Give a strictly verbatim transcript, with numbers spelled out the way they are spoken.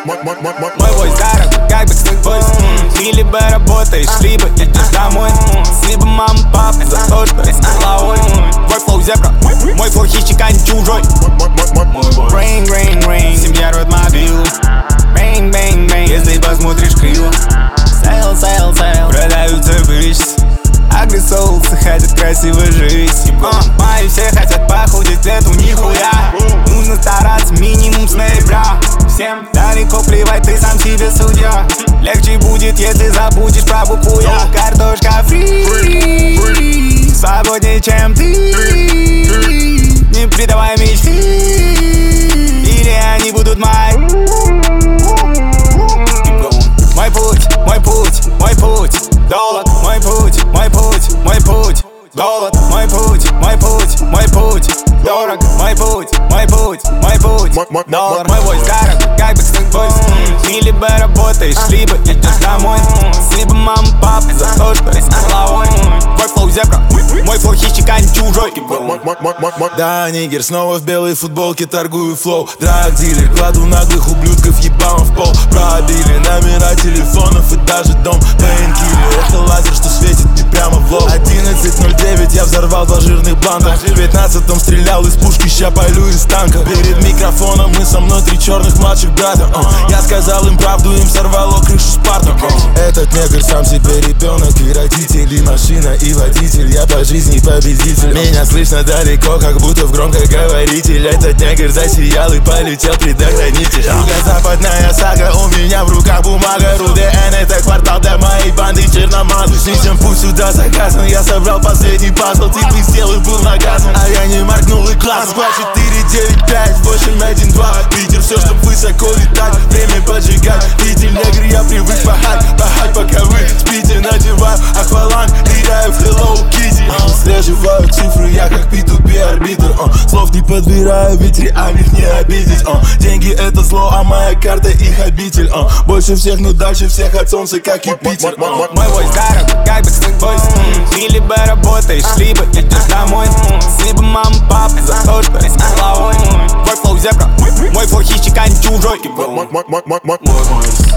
Мой войс дорог, как бы свой войс. Ты либо работаешь, либо идешь домой. Спасибо, мама, папа, за то, что я с головой. Твой флоу зебра, мой флоу хищник, а не чужой. Rain, rain, rain, семья рвет мобилу. Bang, bang, bang, если посмотришь криво. Сейл, сейл, сейл, продаются бычцы. Агрессолсы хотят красиво жить. uh, Мои все хотят похудеть, эту нихуя. Нужно стараться минимум с ноября. Всем далеко плевать, ты сам себе судья. Легче будет, если забудешь про букву я. Картошка фри, свободнее, чем ты. Не предавай мечты, или они будут мои. Мой путь, мой путь, мой путь долг, мой путь, мой путь, мой путь долг, мой путь, мой путь, мой путь дорог, мой путь, мой путь, мой путь доллар. Мой войс дорог, как бы свой войс. Ты либо работаешь, либо идешь домой. Спасибо, мама, папа, за то, что я с головой. Твой флоу зебра, мой флоу хищник, а не чужой. Да, нигер, снова в белой футболке торгую флоу. Драг-дилер, кладу наглых ублюдков ебалом в пол. Пробили номера телефонов и даже дом. Пейнкиллер, это лазер, что светит мне прямо в лоб. Одиннадцать ноль девять, я взорвал два жирных бланта. В пятнадцатом стрелял из пушки, ща палю из танка. Перед микрофоном мы со мной три черных младших брата. uh. Я сказал им правду, им сорвало крышу Спарта. uh. Этот негр сам себе ребенок и родитель, и машина, и водитель. Я по жизни победитель. Меня слышно далеко, как будто в громкоговоритель. Этот негр засиял и полетел предохранитель. Юго-западная сага, у меня в руках бумага. РУДН, это квартал для моей банды черномазых. Снизим путь сюда заказан, я собрал последний пазл. Ты блестел и был наказан, а я не моргнул и класс. Москва четыре девять пять восемь один два. Питер, все, чтоб высоко летать, время поджигать. Питер, негр, я привык пахать, пахать, пока вы спите. Надеваю акваланг, ныряю в Hello Kitty. Слеживаю цифры, я как пи ту пи арбитр. uh. Слов не подбираю, ведь реально их не обидеть. uh. Деньги это зло, а моя карта их обитель. uh. Больше всех, но дальше всех от солнца, как и Питер. uh. Мой войс дорог, как бы свой войс. Ты либо работаешь, либо идешь домой. Спасибо, мама, папа, за то, что я с головой. Твой флоу зебра, мой флоу хищник, а не чужой. Мой войс.